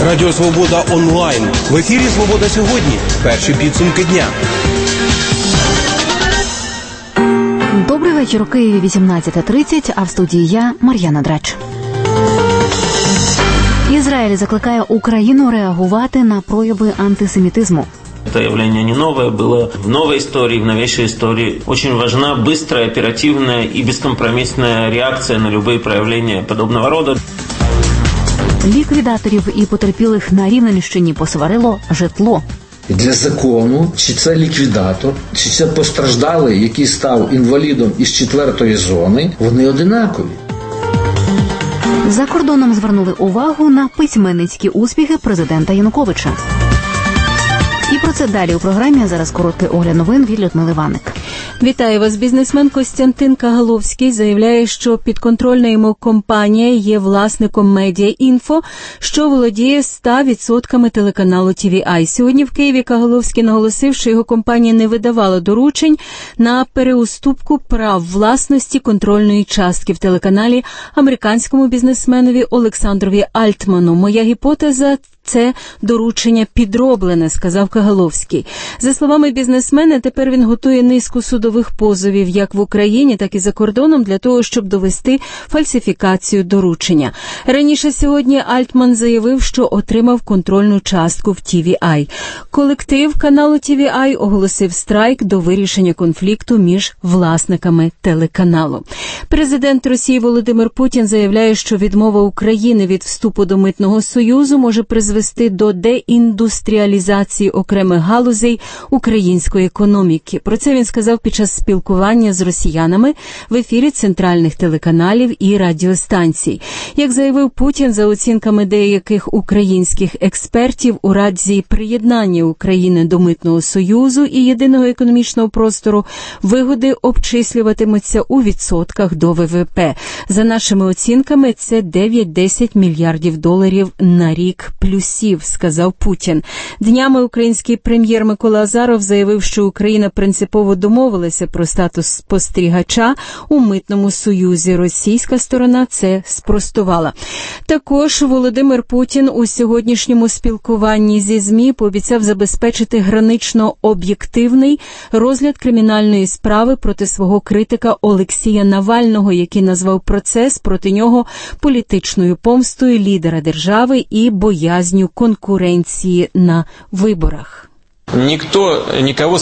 Радіо Свобода онлайн. В ефірі «Свобода сьогодні». Перші підсумки дня. Добрий вечір. У Києві 18:30, а в студії я, Мар'яна Драч. Израиль закликає Украину реагувати на прояви антисемитизму. Это явление не новое, было в новой истории, в новейшей истории. Очень важна быстрая, оперативная и бескомпромиссная реакция на любые проявления подобного рода. Ліквідаторів і потерпілих на Рівненщині посварило житло. Для закону, чи це ліквідатор, чи це постраждалий, який став інвалідом із 4-ї зони, вони одинакові. За кордоном звернули увагу на письменницькі успіхи президента Януковича. І про це далі у програмі. А зараз короткий огляд новин від Людмили Ваник. Вітаю вас. Бізнесмен Костянтин Кагаловський заявляє, що підконтрольна йому компанія є власником Медіа-Інфо, що володіє 100% телеканалу TVI. Сьогодні в Києві Кагаловський наголосив, що його компанія не видавала доручень на переуступку прав власності контрольної частки в телеканалі американському бізнесменові Олександрові Альтману. Моя гіпотеза – це доручення підроблене, сказав Кагаловський. За словами бізнесмена, тепер він готує низку судових позовів як в Україні, так і за кордоном для того, щоб довести фальсифікацію доручення. Раніше сьогодні Альтман заявив, що отримав контрольну частку в TVI. Колектив каналу TVI оголосив страйк до вирішення конфлікту між власниками телеканалу. Президент Росії Володимир Путін заявляє, що відмова України від вступу до Митного Союзу може призвести до деіндустріалізації окремих галузей української економіки. Про це він сказав під час спілкування з росіянами в ефірі центральних телеканалів і радіостанцій. Як заявив Путін, за оцінками деяких українських експертів, у разі приєднання України до Митного Союзу і єдиного економічного простору вигоди обчислюватимуться у відсотках до ВВП. За нашими оцінками, це 9-10 мільярдів доларів на рік плюсів, сказав Путін. Днями український прем'єр Микола Азаров заявив, що Україна принципово домовилася про статус спостерігача у Митному Союзі. Російська сторона це спростувала. Також Володимир Путін у сьогоднішньому спілкуванні зі ЗМІ пообіцяв забезпечити гранично об'єктивний розгляд кримінальної справи проти свого критика Олексія Навального, який назвав процес проти нього політичною помстою лідера держави і боязнью конкуренції на виборах. Ніхто нікого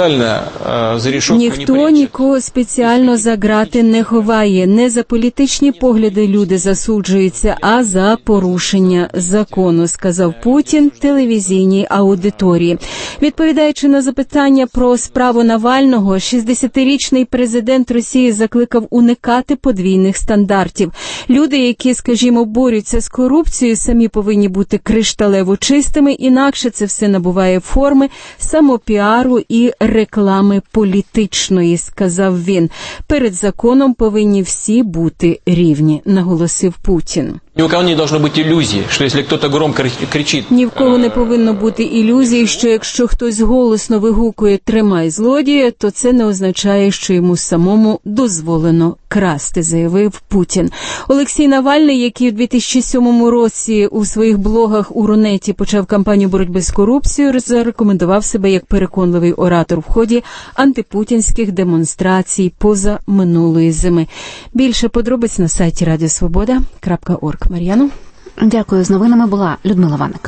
спеціально за грати не ховає. Не за політичні погляди люди засуджуються, а за порушення закону, сказав Путін телевізійній аудиторії. Відповідаючи на запитання про справу Навального, 60-річний президент Росії закликав уникати подвійних стандартів. Люди, які, скажімо, борються з корупцією, самі повинні бути кришталево чистими, інакше це все набуває форми самопіару і реклами політичної, сказав він. Перед законом повинні всі бути рівні, наголосив Путін. Ні у кого не должно бути ілюзії, що якщо хтось громко кричить... Ні в кого не повинно бути ілюзії, що якщо хтось голосно вигукує «тримай злодія», то це не означає, що йому самому дозволено красти, заявив Путін. Олексій Навальний, який у 2007 році у своїх блогах у Рунеті почав кампанію боротьби з корупцією, зарекомендував себе як переконливий оратор в ході антипутінських демонстрацій позаминулої зими. Більше подробиць на сайті radiosvoboda.org. Мар'яно. Дякую. З новинами була Людмила Ваник.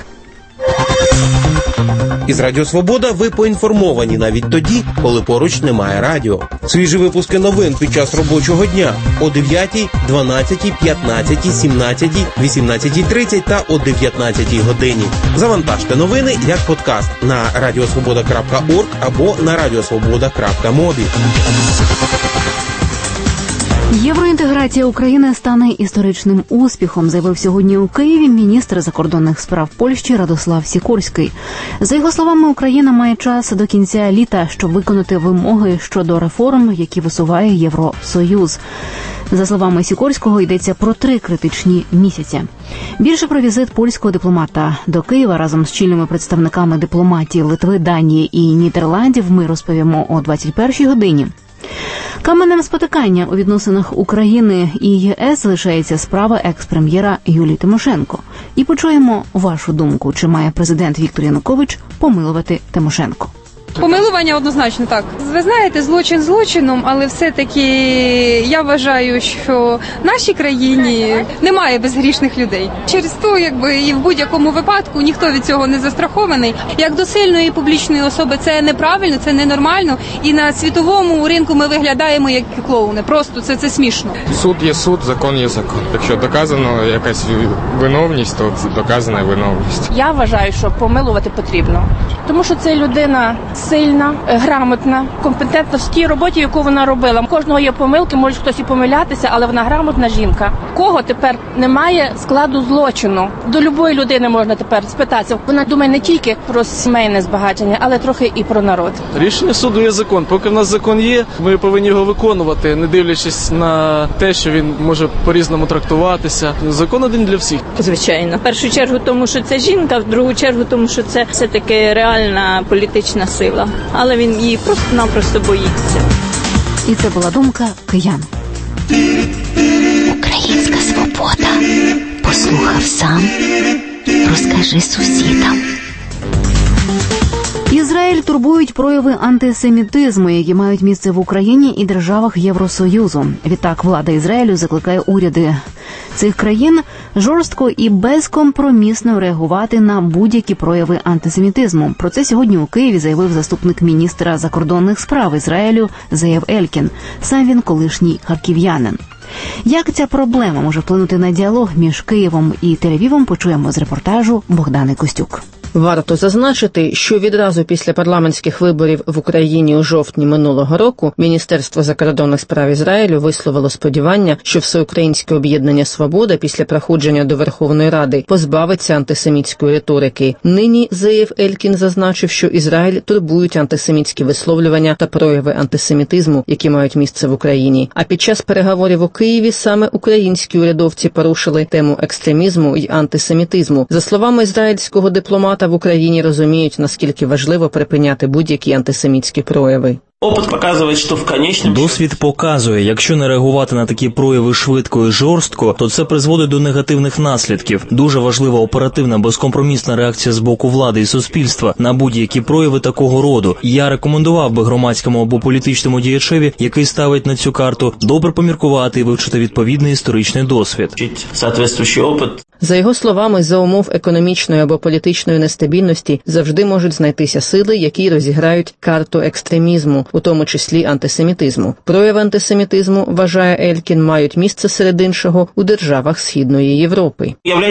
Із Радіо Свобода ви поінформовані навіть тоді, коли поруч немає радіо. Свіжі випуски новин під час робочого дня о 9, 12, 15, 17, 18:30 та о 19 годині. Завантажте новини як подкаст на radiosvoboda.org або на radiosvoboda.mobi. Євроінтеграція України стане історичним успіхом, заявив сьогодні у Києві міністр закордонних справ Польщі Радослав Сікорський. За його словами, Україна має час до кінця літа, щоб виконати вимоги щодо реформ, які висуває Євросоюз. За словами Сікорського, йдеться про 3 критичні місяці. Більше про візит польського дипломата до Києва разом з чільними представниками дипломатії Литви, Данії і Нідерландів ми розповімо о 21-й годині. Каменем спотикання у відносинах України і ЄС лишається справа екс-прем'єра Юлії Тимошенко. І почуємо вашу думку, чи має президент Віктор Янукович помилувати Тимошенко. Помилування однозначно так. Ви знаєте, злочин злочином, але все-таки я вважаю, що в нашій країні немає безгрішних людей. Через то, і в будь-якому випадку ніхто від цього не застрахований. Як до сильної публічної особи це неправильно, це ненормально. І на світовому ринку ми виглядаємо як клоуни. Просто це смішно. Суд є суд, закон є закон. Якщо доказано якась виновність, то доказана виновність. Я вважаю, що помилувати потрібно. Тому що це людина сильна, грамотна, компетентна в тій роботі, яку вона робила. У кожного є помилки, може хтось і помилятися, але вона грамотна жінка. Кого тепер немає складу злочину? До любої людини можна тепер спитатися. Вона думає не тільки про сімейне збагачення, але трохи і про народ. Рішення суду є закон. Поки в нас закон є, ми повинні його виконувати, не дивлячись на те, що він може по-різному трактуватися. Закон один для всіх. Звичайно. В першу чергу тому, що це жінка, в другу чергу тому, що це все-таки реальна політична сила. Але він її просто-напросто боїться. І це була думка киян. Українська свобода. Послухав сам, розкажи сусідам. Ізраїль турбують прояви антисемітизму, які мають місце в Україні і державах Євросоюзу. Відтак, влада Ізраїлю закликає уряди цих країн жорстко і безкомпромісно реагувати на будь-які прояви антисемітизму. Про це сьогодні у Києві заявив заступник міністра закордонних справ Ізраїлю Зеєв Елькін. Сам він колишній харків'янин. Як ця проблема може вплинути на діалог між Києвом і Тель-Авівом, почуємо з репортажу Богдани Костюк. Варто зазначити, що відразу після парламентських виборів в Україні у жовтні минулого року Міністерство закордонних справ Ізраїлю висловило сподівання, що Всеукраїнське об'єднання «Свобода» після проходження до Верховної Ради позбавиться антисемітської риторики. Нині Зеєв Елькін зазначив, що Ізраїль турбують антисемітські висловлювання та прояви антисемітизму, які мають місце в Україні. А під час переговорів у Києві саме українські урядовці порушили тему екстремізму і антисемітизму. За словами ізраїльського дипломата, в Україні розуміють, наскільки важливо припиняти будь-які антисемітські прояви. Досвід показує, якщо не реагувати на такі прояви швидко і жорстко, то це призводить до негативних наслідків. Дуже важлива оперативна, безкомпромісна реакція з боку влади і суспільства на будь-які прояви такого роду. Я рекомендував би громадському або політичному діячеві, який ставить на цю карту, добре поміркувати і вивчити відповідний історичний досвід. За його словами, за умов економічної або політичної нестабільності завжди можуть знайтися сили, які розіграють карту екстремізму, у тому числі антисемітизму. Прояви антисемітизму, вважає Елькін, мають місце серед іншого у державах Східної Європи.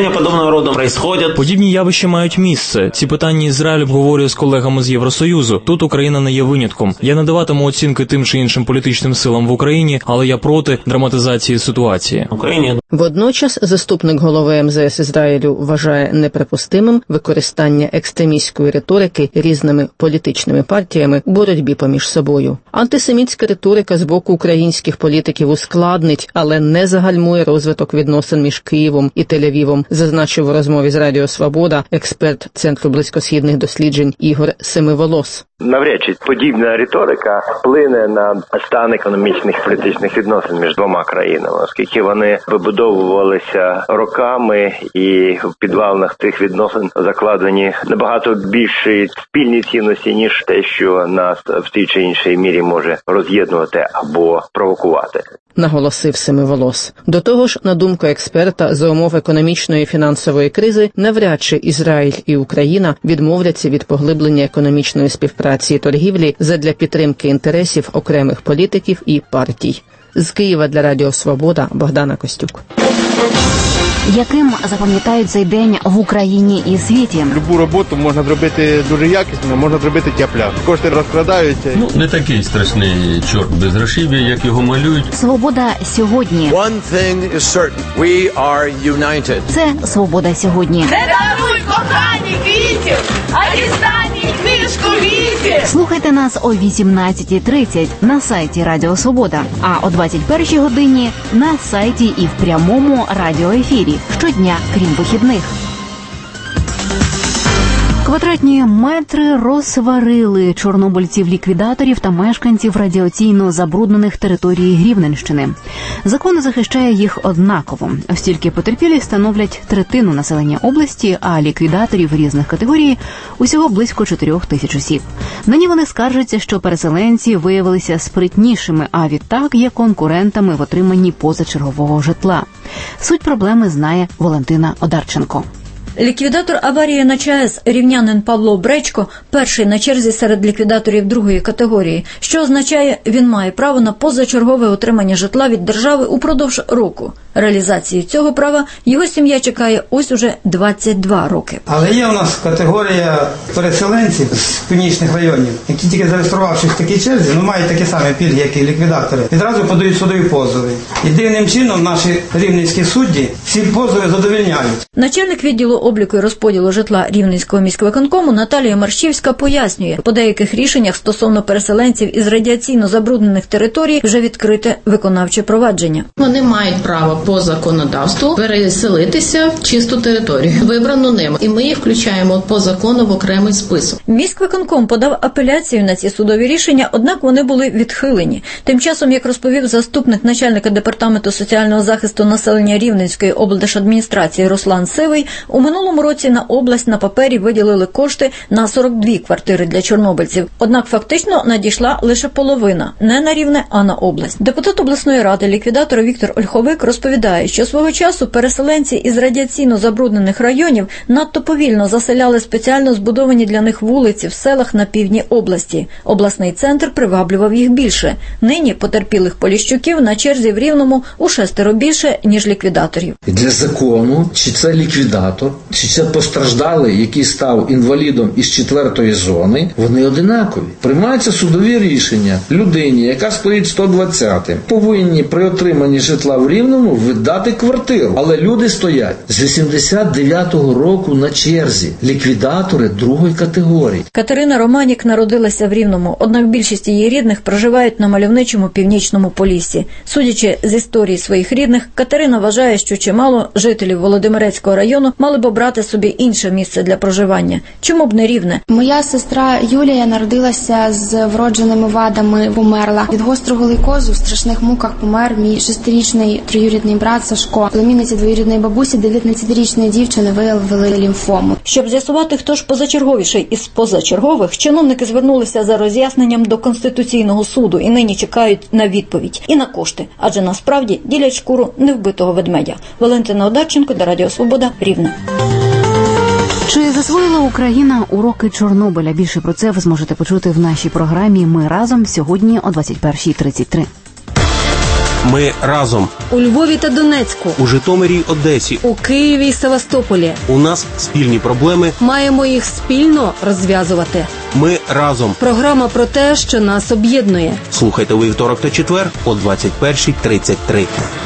Подібні явища мають місце. Ці питання Ізраїль обговорює з колегами з Євросоюзу. Тут Україна не є винятком. Я не даватиму оцінки тим чи іншим політичним силам в Україні, але я проти драматизації ситуації. Водночас заступник голови МЗС Ізраїлю вважає неприпустимим використання екстремістської риторики різними політичними партіями у боротьбі поміж собою. Антисемітська риторика з боку українських політиків ускладнить, але не загальмує розвиток відносин між Києвом і Тель-Авівом, зазначив у розмові з Радіо Свобода експерт Центру близькосхідних досліджень Ігор Семиволос. Навряд чи подібна риторика вплине на стан економічних і політичних відносин між двома країнами, оскільки вони вибудовувалися роками і в підвалинах цих відносин закладені набагато більші спільні цінності, ніж те, що нас в тій чи іншій мірі може роз'єднувати або провокувати. Наголосив Семиволос. До того ж, на думку експерта, за умов економічної і фінансової кризи, навряд чи Ізраїль і Україна відмовляться від поглиблення економічної співпраці і торгівлі задля підтримки інтересів окремих політиків і партій. З Києва для Радіо Свобода Богдана Костюк. Яким запам'ятають цей день в Україні і світі? Любу роботу можна зробити дуже якісно, можна зробити тяпля. Кошти розкрадаються. Не такий страшний чорт без грошів'я, як його малюють. Свобода сьогодні. One thing is certain. We are united. Це свобода сьогодні. Не даруй кохані квітів, а дістань книжку віки. Слухайте нас о 18:30 на сайті Радіо Свобода, а о 21:00 годині на сайті і в прямому радіоефірі. Щодня, крім вихідних. Квадратні метри розсварили чорнобильців-ліквідаторів та мешканців радіаційно забруднених територій Рівненщини. Закон захищає їх однаково, оскільки потерпілі становлять третину населення області, а ліквідаторів різних категорій – усього близько 4 тисяч осіб. Нині вони скаржаться, що переселенці виявилися спритнішими, а відтак є конкурентами в отриманні позачергового житла. Суть проблеми знає Валентина Одарченко. Ліквідатор аварії на ЧАЕС рівнянин Павло Бречко перший на черзі серед ліквідаторів другої категорії, що означає, він має право на позачергове отримання житла від держави упродовж року. Реалізації цього права його сім'я чекає ось уже 22 роки. Але є у нас категорія переселенців з північних районів, які тільки зареєструвавшись в такій черзі, мають такі самі пільги, як і ліквідатори, відразу подають судові позови. І дивним чином наші рівненські судді ці позови задовольняють. Начальник відділу обліку і розподілу житла Рівненського міськвиконкому Наталія Марщівська пояснює, по деяких рішеннях стосовно переселенців із радіаційно забруднених територій вже відкрите виконавче провадження. Вони мають право по законодавству переселитися в чисту територію, вибрану ним. І ми їх включаємо по закону в окремий список. Міськвиконком подав апеляцію на ці судові рішення, однак вони були відхилені. Тим часом, як розповів заступник начальника департаменту соціального захисту населення Рівненської облдержадміністрації Руслан Сивий, у минулому році на область на папері виділили кошти на 42 квартири для чорнобильців. Однак фактично надійшла лише половина, не на Рівне, а на область. Депутат обласної ради, ліквідатор Віктор Ольховик розповідає, що свого часу переселенці із радіаційно забруднених районів надто повільно заселяли спеціально збудовані для них вулиці в селах на півдні області. Обласний центр приваблював їх більше. Нині потерпілих поліщуків на черзі в Рівному у 6 більше, ніж ліквідаторів. Для закону, чи це ліквідатор, чи це постраждалий, який став інвалідом із 4-ї зони, вони одинакові. Приймаються судові рішення. Людині, яка стоїть 120-м, повинні при отриманні житла в Рівному видати квартиру. Але люди стоять з 89-го року на черзі. Ліквідатори другої категорії. Катерина Романік народилася в Рівному, однак більшість її рідних проживають на мальовничому північному Поліссі. Судячи з історії своїх рідних, Катерина вважає, що чимало жителів Володимирецького району мали б обрати собі інше місце для проживання. Чому б не Рівне? Моя сестра Юлія народилася з вродженими вадами, померла. Від гострого лейкозу в страшних муках помер мій 6-річний троюрідний брат Сашко. Племінниці двоюрідної бабусі 19-річної дівчини виявили лімфому. Щоб з'ясувати, хто ж позачерговіший із позачергових, чиновники звернулися за роз'ясненням до Конституційного суду і нині чекають на відповідь і на кошти, адже насправді ділять шкуру невбитого ведмедя. Валентина Одарченко, для Радіо Свобода, Рівне. Чи засвоїла Україна уроки Чорнобиля? Більше про це ви зможете почути в нашій програмі «Ми разом» сьогодні о 21:33. Ми разом. У Львові та Донецьку. У Житомирі, Одесі. У Києві і Севастополі. У нас спільні проблеми. Маємо їх спільно розв'язувати. Ми разом. Програма про те, що нас об'єднує. Слухайте у вівторок та четвер о 21:33.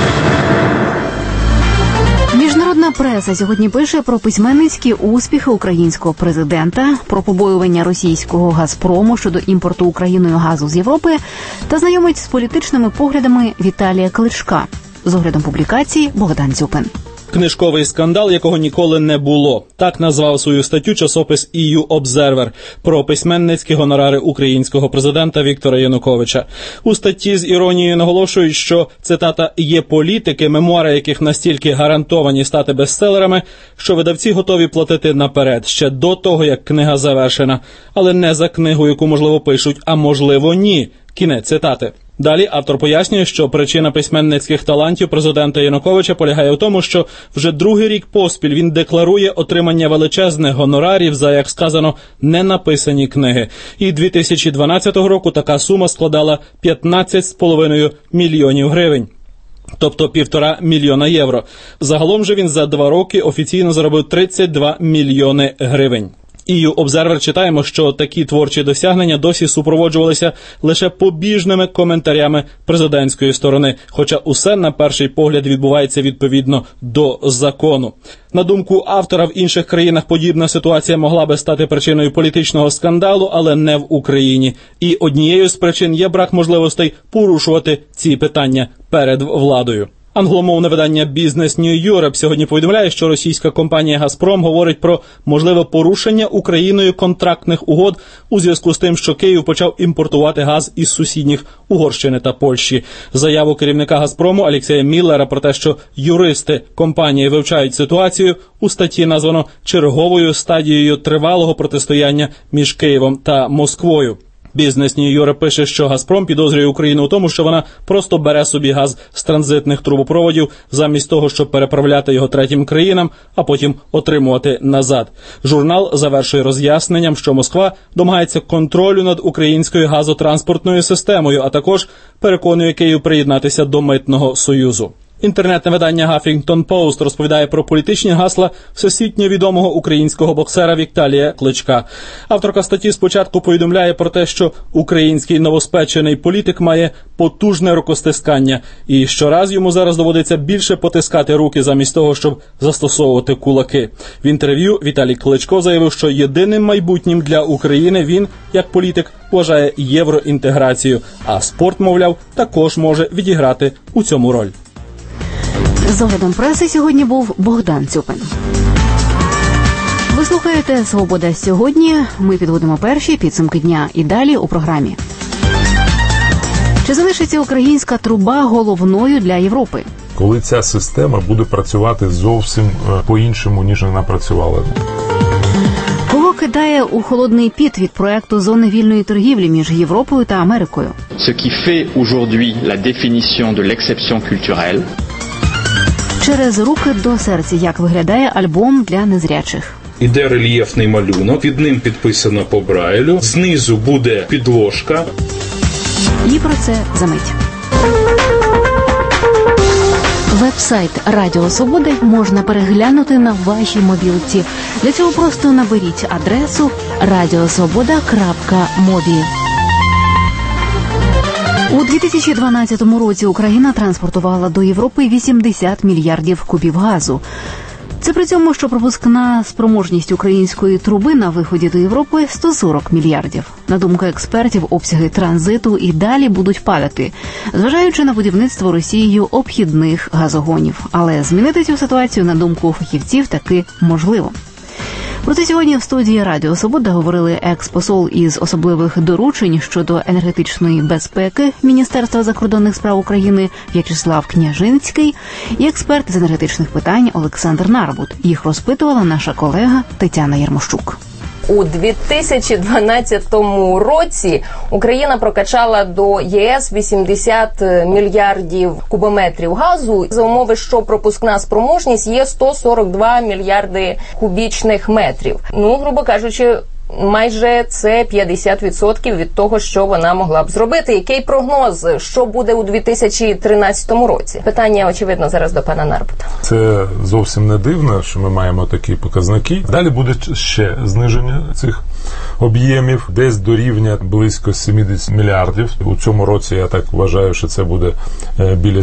Міжнародна преса сьогодні пише про письменницькі успіхи українського президента, про побоювання російського «Газпрому» щодо імпорту Україною газу з Європи та знайомить з політичними поглядами Віталія Кличка. З оглядом публікації Богдан Дзюпин. Книжковий скандал, якого ніколи не було. Так назвав свою статтю часопис EU Observer про письменницькі гонорари українського президента Віктора Януковича. У статті з іронією наголошують, що, цитата, «є політики, мемуари яких настільки гарантовані стати бестселерами, що видавці готові платити наперед, ще до того, як книга завершена. Але не за книгу, яку, можливо, пишуть, а можливо, ні». Кінець цитати. Далі автор пояснює, що причина письменницьких талантів президента Януковича полягає в тому, що вже другий рік поспіль він декларує отримання величезних гонорарів за, як сказано, ненаписані книги. І 2012 року така сума складала 15,5 мільйонів гривень. Тобто 1,5 мільйона євро. Загалом же він за 2 роки офіційно заробив 32 мільйони гривень. EU Observer читаємо, що такі творчі досягнення досі супроводжувалися лише побіжними коментарями президентської сторони, хоча усе на перший погляд відбувається відповідно до закону. На думку автора, в інших країнах подібна ситуація могла би стати причиною політичного скандалу, але не в Україні. І однією з причин є брак можливостей порушувати ці питання перед владою. Англомовне видання Business New Europe сьогодні повідомляє, що російська компанія «Газпром» говорить про можливе порушення Україною контрактних угод у зв'язку з тим, що Київ почав імпортувати газ із сусідніх Угорщини та Польщі. Заяву керівника «Газпрому» Олексія Міллера про те, що юристи компанії вивчають ситуацію, у статті названо черговою стадією тривалого протистояння між Києвом та Москвою. Business New Europe пише, що «Газпром» підозрює Україну у тому, що вона просто бере собі газ з транзитних трубопроводів замість того, щоб переправляти його третім країнам, а потім отримувати назад. Журнал завершує роз'ясненням, що Москва домагається контролю над українською газотранспортною системою, а також переконує Київ приєднатися до Митного союзу. Інтернетне видання Huffington Post розповідає про політичні гасла всесвітньо відомого українського боксера Віталія Кличка. Авторка статті спочатку повідомляє про те, що український новоспечений політик має потужне рукостискання, і щораз йому зараз доводиться більше потискати руки замість того, щоб застосовувати кулаки. В інтерв'ю Віталій Кличко заявив, що єдиним майбутнім для України він, як політик, вважає євроінтеграцію, а спорт, мовляв, також може відіграти у цьому роль. З оглядом преси сьогодні був Богдан Цюпин. Ви слухаєте «Свобода сьогодні». Ми підводимо перші підсумки дня. І далі у програмі. Чи залишиться українська труба головною для Європи? Коли ця система буде працювати зовсім по-іншому, ніж вона працювала. Кого кидає у холодний піт від проекту зони вільної торгівлі між Європою та Америкою? Ce qui fait aujourd'hui la définition de l'exception culturelle. Через руки до серця, як виглядає альбом для незрячих. Іде рельєфний малюнок, під ним підписано по Брайлю, знизу буде підложка. І про це за мить. Веб-сайт Радіо Свобода можна переглянути на вашій мобілці. Для цього просто наберіть адресу radiosvoboda.mobi. У 2012 році Україна транспортувала до Європи 80 мільярдів кубів газу. Це при цьому, що пропускна спроможність української труби на виході до Європи 140 мільярдів. На думку експертів, обсяги транзиту і далі будуть падати, зважаючи на будівництво Росією обхідних газогонів. Але змінити цю ситуацію, на думку фахівців, таки можливо. Про це сьогодні в студії Радіо Свобода говорили екс-посол із особливих доручень щодо енергетичної безпеки Міністерства закордонних справ України В'ячеслав Княжинський і експерт з енергетичних питань Олександр Нарбут. Їх розпитувала наша колега Тетяна Ярмощук. У 2012 році Україна прокачала до єС 80 мільярдів кубометрів газу за умови, що пропускна спроможність є 142 мільярди кубічних метрів. Грубо кажучи, майже це 50% від того, що вона могла б зробити. Який прогноз, що буде у 2013 році? Питання, очевидно, зараз до пана Нарбута. Це зовсім не дивно, що ми маємо такі показники. Далі буде ще зниження цих об'ємів, десь до рівня близько 70 мільярдів. У цьому році, я так вважаю, що це буде біля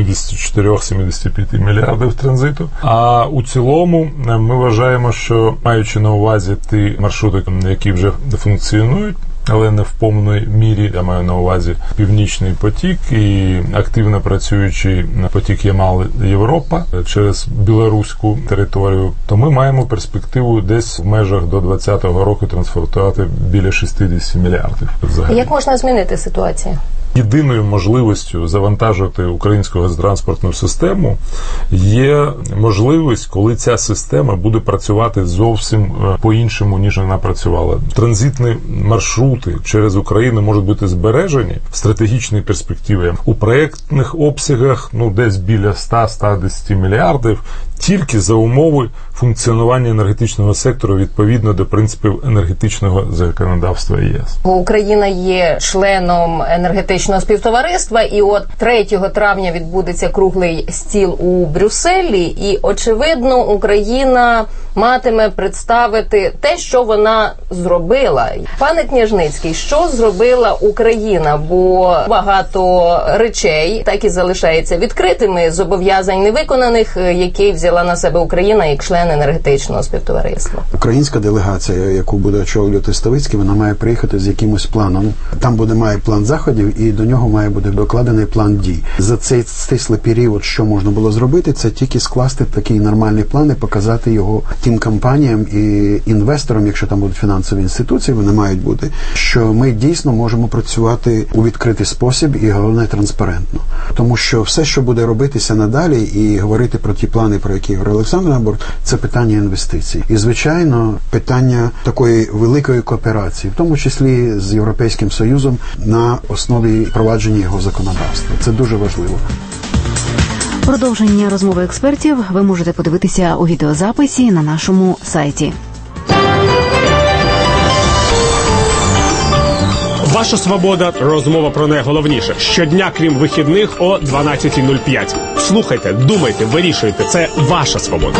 74-75 мільярдів транзиту. А у цілому ми вважаємо, що, маючи на увазі ті маршрути, які вже функціонують, але не в повній мірі, я маю на увазі Північний потік і активно працюючий потік Ямал-Європа через білоруську територію, то ми маємо перспективу десь в межах до 2020 року транспортувати біля 60 мільярдів. Взагалі. Як можна змінити ситуацію? Єдиною можливістю завантажувати українську газотранспортну систему є можливість, коли ця система буде працювати зовсім по-іншому, ніж вона працювала. Транзитні маршрути через Україну можуть бути збережені в стратегічній перспективі. У проєктних обсягах десь біля 100-110 мільярдів тільки за умови функціонування енергетичного сектору відповідно до принципів енергетичного законодавства ЄС. Україна є членом енергетичного співтовариства, і от 3 травня відбудеться круглий стіл у Брюсселі, і, очевидно, Україна матиме представити те, що вона зробила. Пане Княжницький, що зробила Україна? Бо багато речей так і залишається відкритими, зобов'язань невиконаних, які взяла взяла на себе Україна як член енергетичного співтовариства? Українська делегація, яку буде очолювати Ставицький, вона має приїхати з якимось планом. Там має план заходів, і до нього має бути докладений план дій. За цей стислий період, що можна було зробити, це тільки скласти такий нормальний план і показати його тим компаніям і інвесторам, якщо там будуть фінансові інституції, вони мають бути, що ми дійсно можемо працювати у відкритий спосіб і, головне, транспарентно. Тому що все, що буде робитися надалі і говорити про ті плани, про які говорив Олександр Набор, це питання інвестицій. І, звичайно, питання такої великої кооперації, в тому числі з Європейським Союзом на основі впровадження його законодавства. Це дуже важливо. Продовження розмови експертів ви можете подивитися у відеозаписі на нашому сайті. Ваша свобода. Розмова про найголовніше. Щодня, крім вихідних, о 12:05. Слухайте, думайте, вирішуйте. Це ваша свобода.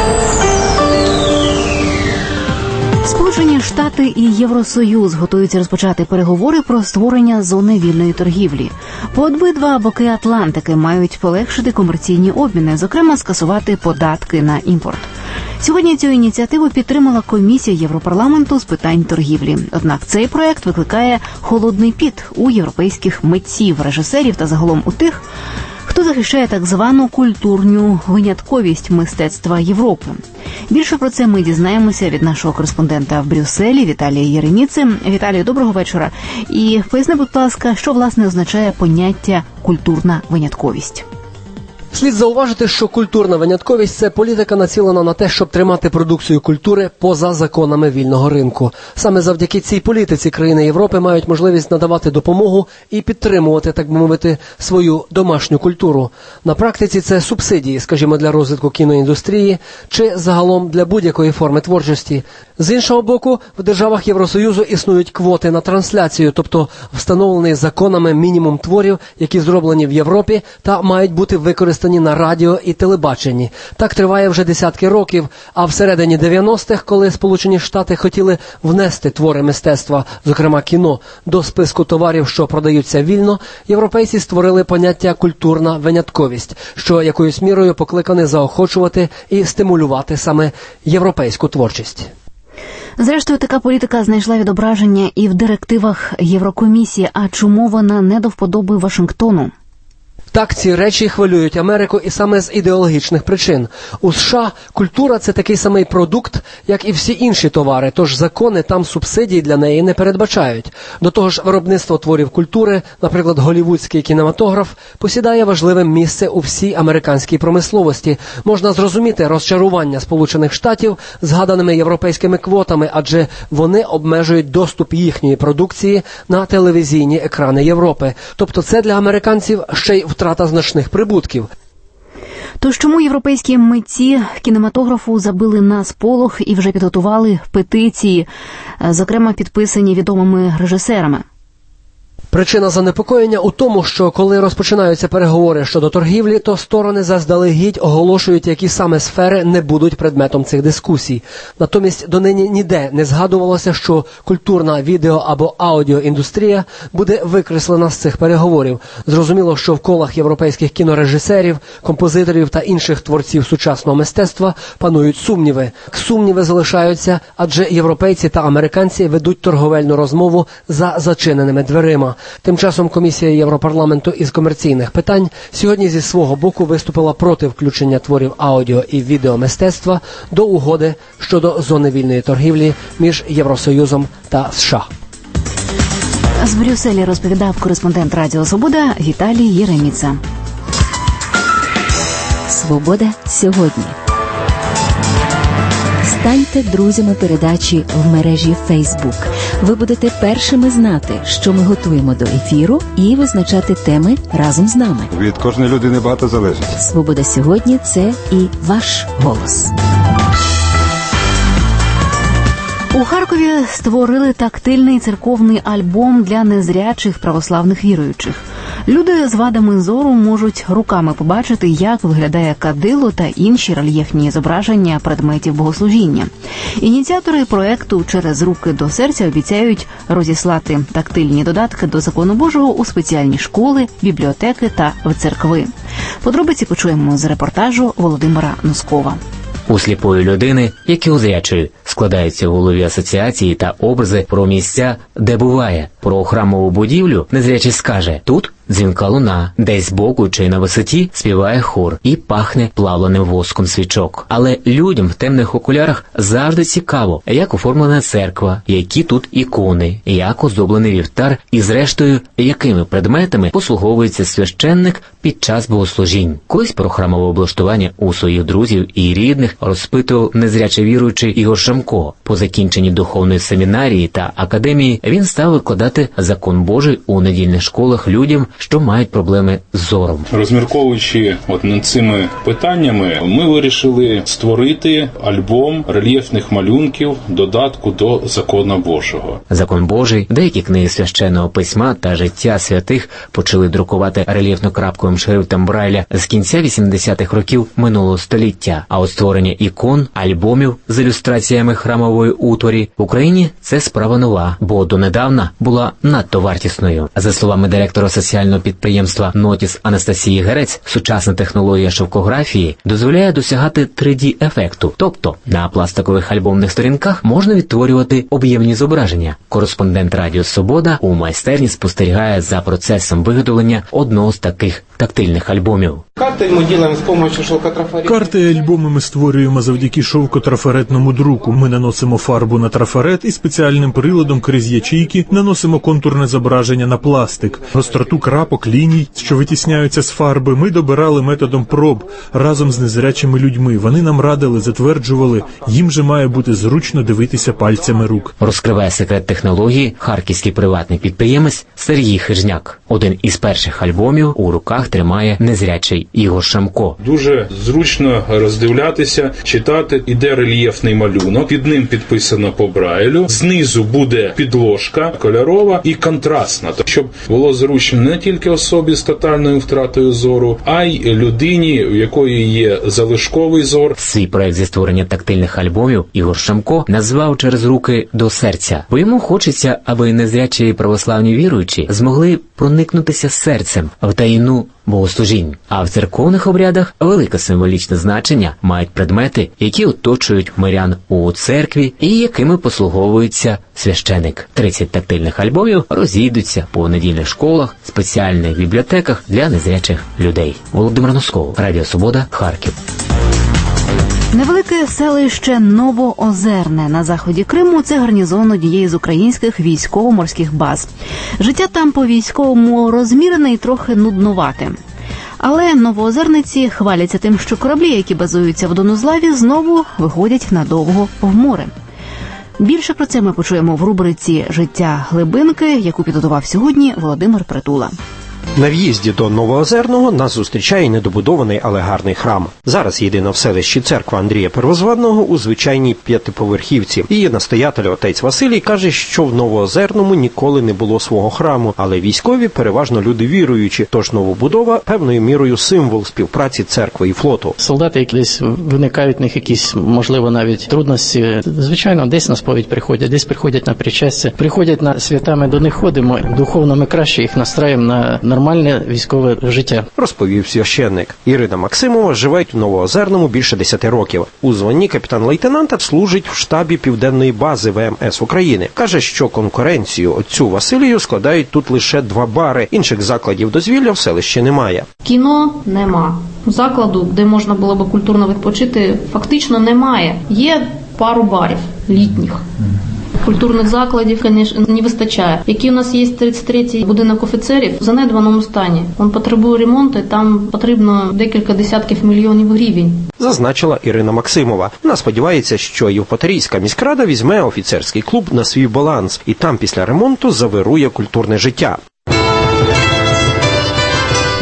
Сполучені Штати і Євросоюз готуються розпочати переговори про створення зони вільної торгівлі. По обидва боки Атлантики мають полегшити комерційні обміни, зокрема скасувати податки на імпорт. Сьогодні цю ініціативу підтримала Комісія Європарламенту з питань торгівлі. Однак цей проект викликає холодний піт у європейських митців, режисерів та загалом у тих, хто захищає так звану культурну винятковість мистецтва Європи. Більше про це ми дізнаємося від нашого кореспондента в Брюсселі Віталія Єреніци. Віталію, доброго вечора. І поясни, будь ласка, що, власне, означає поняття «культурна винятковість». Слід зауважити, що культурна винятковість – це політика, націлена на те, щоб тримати продукцію культури поза законами вільного ринку. Саме завдяки цій політиці країни Європи мають можливість надавати допомогу і підтримувати, так би мовити, свою домашню культуру. На практиці це субсидії, скажімо, для розвитку кіноіндустрії чи загалом для будь-якої форми творчості. З іншого боку, в державах Євросоюзу існують квоти на трансляцію, тобто встановлений законами мінімум творів, які зроблені в Європі та мають бути використані на радіо і телебаченні. Так триває вже десятки років, а всередині 90-х, коли Сполучені Штати хотіли внести твори мистецтва, зокрема кіно, до списку товарів, що продаються вільно, європейці створили поняття «культурна винятковість», що якоюсь мірою покликане заохочувати і стимулювати саме європейську творчість. Зрештою, така політика знайшла відображення і в директивах Єврокомісії. А чому вона не до вподоби Вашингтону? Так, ці речі хвилюють Америку і саме з ідеологічних причин. У США культура – це такий самий продукт, як і всі інші товари, тож закони там субсидій для неї не передбачають. До того ж, виробництво творів культури, наприклад, голлівудський кінематограф, посідає важливе місце у всій американській промисловості. Можна зрозуміти розчарування Сполучених Штатів згаданими європейськими квотами, адже вони обмежують доступ їхньої продукції на телевізійні екрани Європи. Тобто це для американців ще й втрата значних прибутків. Тож чому європейські митці кінематографу забили на сполох і вже підготували петиції, зокрема підписані відомими режисерами? Причина занепокоєння у тому, що коли розпочинаються переговори щодо торгівлі, то сторони заздалегідь оголошують, які саме сфери не будуть предметом цих дискусій. Натомість донині ніде не згадувалося, що культурна відео- або аудіоіндустрія буде викреслена з цих переговорів. Зрозуміло, що в колах європейських кінорежисерів, композиторів та інших творців сучасного мистецтва панують сумніви. Сумніви залишаються, адже європейці та американці ведуть торговельну розмову за зачиненими дверима. Тим часом Комісія Європарламенту із комерційних питань сьогодні зі свого боку виступила проти включення творів аудіо- і відеомистецтва до угоди щодо зони вільної торгівлі між Євросоюзом та США. З Брюсселя розповідав кореспондент Радіо Свобода Віталій Єреніця. Свобода сьогодні. Станьте друзями передачі в мережі Facebook. Ви будете першими знати, що ми готуємо до ефіру, і визначати теми разом з нами. Від кожної людини багато залежить. Свобода сьогодні – це і ваш голос. У Харкові створили тактильний церковний альбом для незрячих православних віруючих. Люди з вадами зору можуть руками побачити, як виглядає кадило та інші рельєфні зображення предметів богослужіння. Ініціатори проекту «Через руки до серця» обіцяють розіслати тактильні додатки до Закону Божого у спеціальні школи, бібліотеки та в церкви. Подробиці почуємо з репортажу Володимира Носкова. У сліпої людини, як і у зрячої, складаються в голові асоціації та образи про місця, де буває. Про храмову будівлю незрячий скаже: тут дзвінка луна, десь збоку чи на висоті співає хор і пахне плавленим воском свічок. Але людям в темних окулярах завжди цікаво, як оформлена церква, які тут ікони, як оздоблений вівтар і, зрештою, якими предметами послуговується священник під час богослужінь. Колись про храмове облаштування у своїх друзів і рідних розпитував незрячий віруючий Ігор Шамко. По закінченні духовної семінарії та академії він став викладати закон Божий у недільних школах людям, що мають проблеми з зором. Розмірковуючи над цими питаннями, ми вирішили створити альбом рельєфних малюнків додатку до Закону Божого. Закон Божий, деякі книги священного письма та життя святих почали друкувати рельєфно-крапковим шрифтом Брайля з кінця 80-х років минулого століття. А от створення ікон, альбомів з ілюстраціями храмової утворі в Україні – це справа нова, бо донедавна була надто вартісною. За словами директора соціального підприємства «Нотіс» Анастасії Герець, сучасна технологія шовкографії дозволяє досягати 3D-ефекту, тобто на пластикових альбомних сторінках можна відтворювати об'ємні зображення. Кореспондент Радіо Свобода у майстерні спостерігає за процесом виготовлення одного з таких тактильних альбомів. Карти ми робимо з допомогою шовкотрафарету. Карти і альбоми ми створюємо завдяки шовкотрафаретному друку. Ми наносимо фарбу на трафарет і спеціальним приладом крізь ячейки наносимо контурне зображення на пластик. Гостроту крапок, ліній, що витісняються з фарби, ми добирали методом проб разом з незрячими людьми. Вони нам радили, затверджували, їм же має бути зручно дивитися пальцями рук. Розкриває секрет технології харківський приватний підприємець Сергій Хижняк. Один із перших альбомів у руках тримає незрячий Ігор Шамко. Дуже зручно роздивлятися, читати, іде рельєфний малюнок, під ним підписано по Брайлю, знизу буде підложка кольорова і контрастна, щоб було зручно не тільки особі з тотальною втратою зору, а й людині, у якої є залишковий зор. Свій проект зі створення тактильних альбомів Ігор Шамко назвав «Через руки до серця», бо йому хочеться, аби незрячі православні віруючі змогли проникнутися серцем в таїну богослужінь. А в церковних обрядах велике символічне значення мають предмети, які оточують мирян у церкві і якими послуговується священик. 30 тактильних альбомів розійдуться по недільних школах, спеціальних бібліотеках для незрячих людей. Володимир Носков, Радіо Свобода, Харків. Невелике селище Новоозерне на заході Криму – це гарнізон однієї з українських військово-морських баз. Життя там по-військовому розмірене і трохи нуднувате. Але новоозерниці хваляться тим, що кораблі, які базуються в Донузлаві, знову виходять надовго в море. Більше про це ми почуємо в рубриці «Життя глибинки», яку підготував сьогодні Володимир Притула. На в'їзді до Новоозерного нас зустрічає недобудований, але гарний храм. Зараз єдина в селищі церква Андрія Первозваного у звичайній п'ятиповерхівці. Її настоятель отець Василій каже, що в Новоозерному ніколи не було свого храму, але військові переважно люди віруючі, тож новобудова певною мірою символ співпраці церкви і флоту. Солдати, які десь виникають в них якісь, можливо, навіть трудності, звичайно, десь на сповідь приходять, десь приходять на причастя, приходять на свята, ми до них ходимо, духовно ми краще їх настраємо на нормальне військове життя. Розповів священник. Ірина Максимова живе в Новоозерному більше 10 років. У званні капітан-лейтенанта служить в штабі Південної бази ВМС України. Каже, що конкуренцію отцю Василію складають тут лише 2 бари. Інших закладів дозвілля в селищі немає. Кіно нема. Закладу, де можна було б культурно відпочити, фактично немає. Є пару барів літніх. Культурних закладів, звісно, не вистачає. Який у нас є 33-й будинок офіцерів в занедбаному стані. Він потребує ремонту, там потрібно декілька десятків мільйонів гривень. Зазначила Ірина Максимова. Вона сподівається, що Євпаторійська міськрада візьме офіцерський клуб на свій баланс, і там після ремонту завирує культурне життя.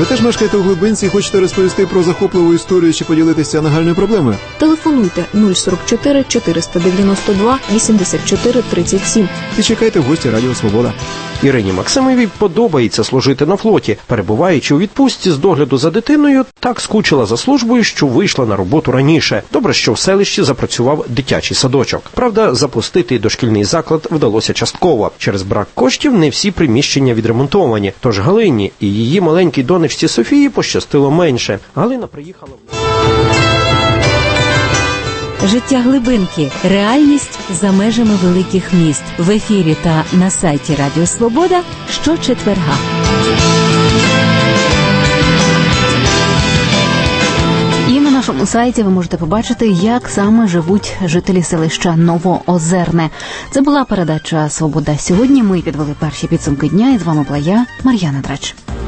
Ви теж мешкаєте у Глибинці і хочете розповісти про захопливу історію чи поділитися нагальною проблемою? Телефонуйте 044 492 84 37. І чекайте в гості Радіо Свобода. Ірині Максимовій подобається служити на флоті. Перебуваючи у відпустці з догляду за дитиною, так скучила за службою, що вийшла на роботу раніше. Добре, що в селищі запрацював дитячий садочок. Правда, запустити дошкільний заклад вдалося частково. Через брак коштів не всі приміщення відремонтовані. Тож Галині і її маленькій донечці Софії пощастило менше. Галина приїхала... Життя глибинки. Реальність за межами великих міст. В ефірі та на сайті Радіо Свобода щочетверга. І на нашому сайті ви можете побачити, як саме живуть жителі селища Новоозерне. Це була передача «Свобода сьогодні». Ми підвели перші підсумки дня, і з вами була я, Мар'яна Драч.